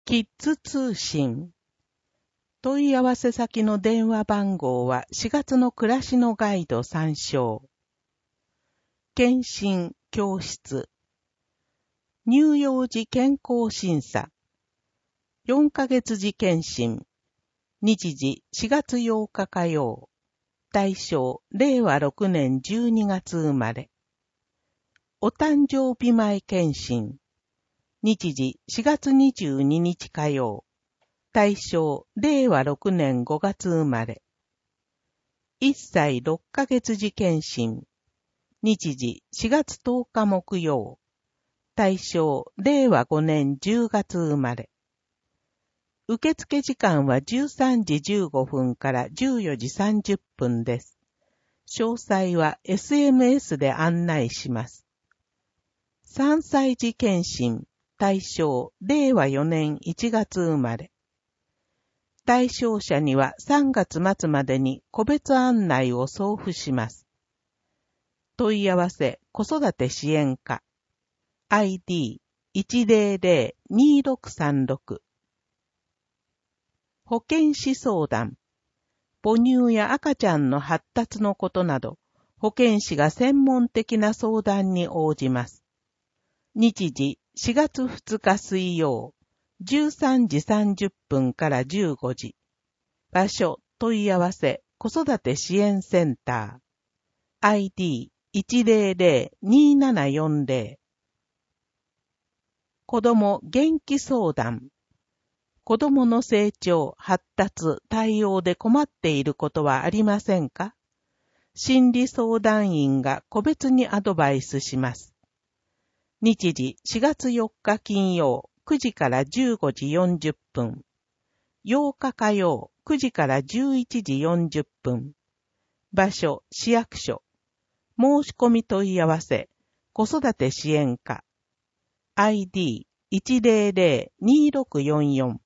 キッズ通信。問い合わせ先の電話番号は4月の暮らしのガイド参照。検診教室。乳幼児健康審査。4ヶ月時検診。日時4月8日火曜。対象令和6年12月生まれ。お誕生日前検診。日時4月22日火曜。対象令和6年5月生まれ。1歳6ヶ月時検診。日時4月10日木曜。対象令和5年10月生まれ。受付時間は13時15分から14時30分です。詳細は SMS で案内します。3歳児検診。対象令和4年1月生まれ。対象者には3月末までに個別案内を送付します。問い合わせ子育て支援課 ID1002636 保健師相談母乳や赤ちゃんの発達のことなど保健師が専門的な相談に応じます。日時4月2日水曜13時30分から15時。場所問い合わせ子育て支援センター ID1002740 子供元気相談子供の成長、発達、対応で困っていることはありませんか？心理相談員が個別にアドバイスします。日時4月4日金曜9時から15時40分。8日火曜9時から11時40分。場所市役所。申し込み問い合わせ子育て支援課 ID1002644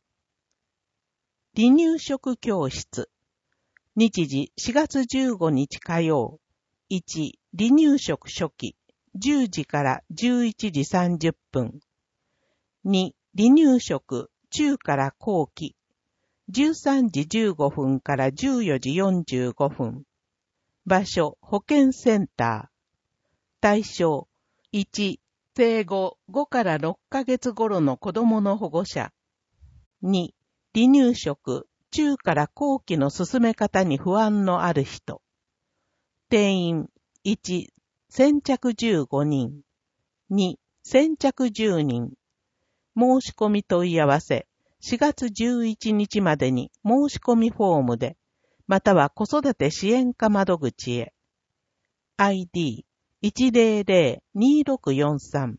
離乳食教室。日時4月15日火曜。1、離乳食初期。10時から11時30分。2、離乳食中から後期。13時15分から14時45分。場所保健センター。対象1、生後5から6ヶ月頃の子供の保護者。2、離乳食中から後期の進め方に不安のある人。定員1、先着15人。2、先着10人。申し込み問い合わせ、4月11日までに申し込みフォームで、または子育て支援課窓口へ。ID1002643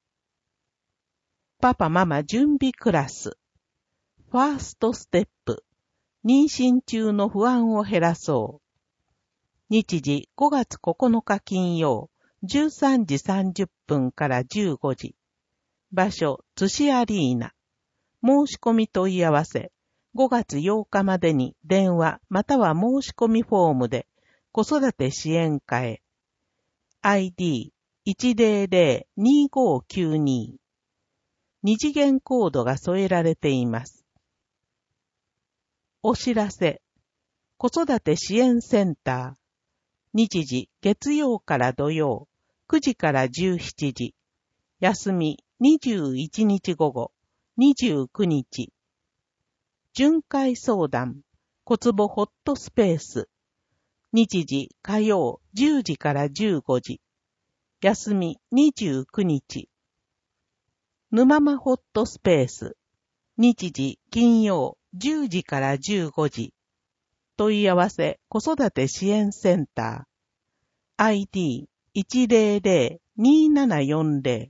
パパママ準備クラス。ファーストステップ。妊娠中の不安を減らそう。日時5月9日金曜13時30分から15時。場所津市アリーナ。申し込み問い合わせ5月8日までに電話または申し込みフォームで子育て支援課へ。ID1002592 二次元コードが添えられています。お知らせ。子育て支援センター。日時月曜から土曜9時から17時。休み21日午後29日。巡回相談小坪ホットスペース。日時火曜10時から15時。休み29日。沼間ホットスペース。日時金曜10時から15時。問い合わせ子育て支援センター。ID1002740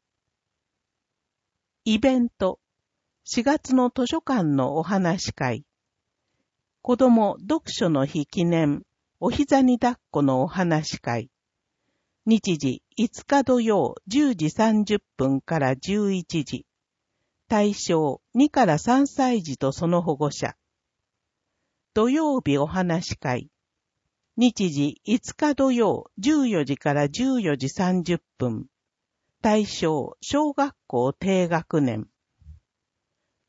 イベント。4月の図書館のお話会。子供読書の日記念。お膝に抱っこのお話会。日時5日土曜10時30分から11時。対象2から3歳児とその保護者。土曜日お話会。日時5日土曜14時から14時30分。対象小学校低学年。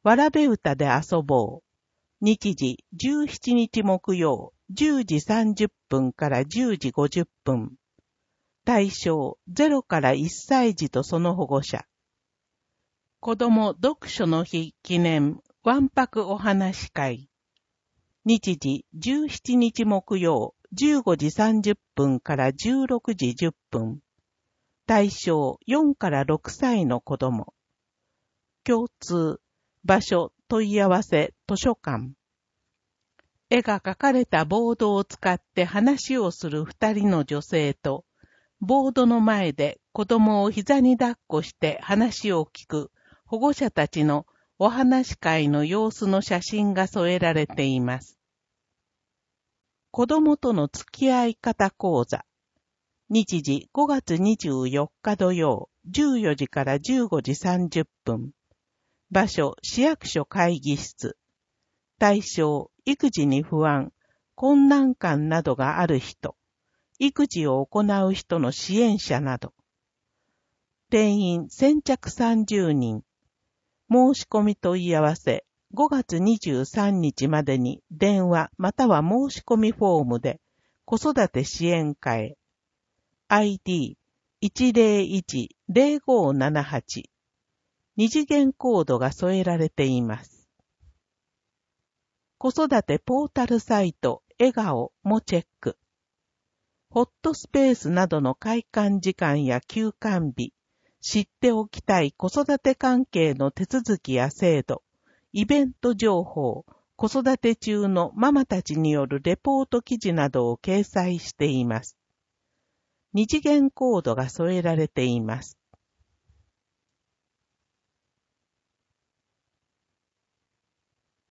わらべ歌で遊ぼう。日時17日木曜10時30分から10時50分。対象0から1歳児とその保護者。子供読書の日記念わんぱくお話会。日時17日木曜15時30分から16時10分。対象4から6歳の子供。共通、場所、問い合わせ、図書館。絵が描かれたボードを使って話をする2人の女性と、ボードの前で子供を膝に抱っこして話を聞く保護者たちのお話会の様子の写真が添えられています。子供との付き合い方講座。日時5月24日土曜14時から15時30分。場所市役所会議室。対象育児に不安、困難感などがある人。育児を行う人の支援者など。定員先着30人。申し込み問い合わせ5月23日までに電話または申し込みフォームで子育て支援課へ。ID101-0578。二次元コードが添えられています。子育てポータルサイト笑顔もチェック。ホットスペースなどの開館時間や休館日、知っておきたい子育て関係の手続きや制度、イベント情報、子育て中のママたちによるレポート記事などを掲載しています。二次元コードが添えられています。